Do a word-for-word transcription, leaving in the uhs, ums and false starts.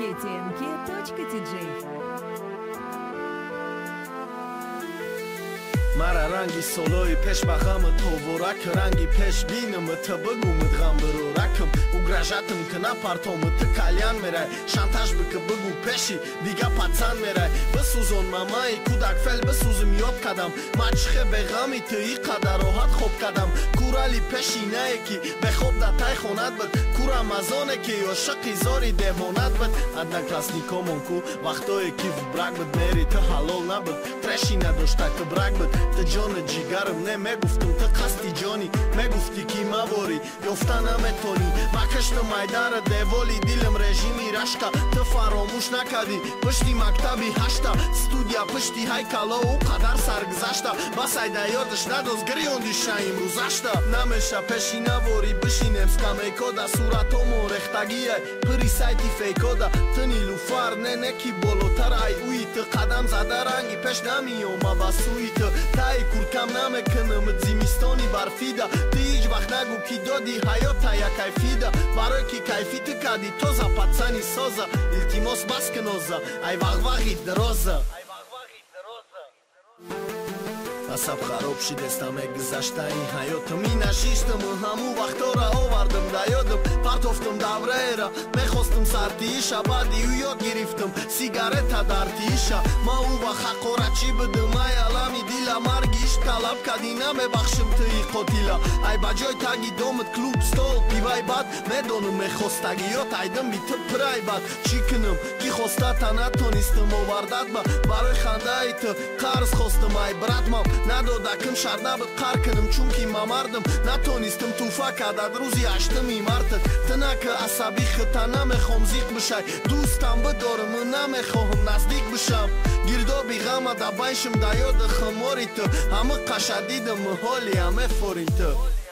кей ти эн кей точка ти джей. مرا رنگی سولوی پیش بخمت هوورک رنگی پیش بینم تا بگومت غم برورکم угрожатым кна партомыт кальян мерай шантаж быка быгу пеши дига пацан мерай бисузон мамай кудак фел бисузим ёд кадам мачхе бегами ты и қадар роҳат хоб кадам курали пеши наеки бехоб да тай хонат бит кура мазоне ки ёшақи зори девонат бит одноклассникомон ку вақтое ки в брак бит мери ты ҳалол набит треши надошта ки брак бит ты ҷони ҷигарам не мегуфтум ты қасди ҷони мегуфти ки мавори ёфта наметони макаштам айдара деволи дилам режими рашка ты фаромӯш накардӣ пишти мактаби ҳашта студия пишти ҳайкалову қадар саргузашта бас айда ёдаш надоз гирёндиша имрӯзашта намеша пеши навори бишинем скамейкода суратомо рехтагияй пири сайти фейкода ты нилуфар не неки болотар ай уи ты қадам зада ранги пеш намиёма ба суи ты таи куркам намекунам зимистони барфида ты ҳеҷ вақт нагӯ ки доди ҳаёта як кайфида барои ки кайфи ты кади тоза пацани соза илтимос бас куноза ай вағвағи дароза асаб хароб шидеста мегузаштаи ҳаётам и нашиштам ҳаму вақтора овардам да ёдам партофтам давраера мехостам сартииша баъди ӯ ёд гирифтам сигарета дар тииша ма ӯ ва хақора чӣ бидам ай алами дила марги иш талаб кади намебахшим тии қотила ай ба ҷой таги домат клуб стол пивай бад медонам мехостагиёт айдам би ты пирай бад чӣ кунам ки хостата натонистам овардат ба барои хандаи ты қарз хостам ай братмам надодакам шарт набуд қар кунам чунки ма мардам натонистам туҳфа кардад рӯзи ҳаштуми мартат ты нака асаби хита намехом зиқ бишай дӯстам бидорам намехоҳам наздик бишам гирдоби ғама да байшим да ёда химори ты ҳама қашадидам ҳоли ҳаме форин ты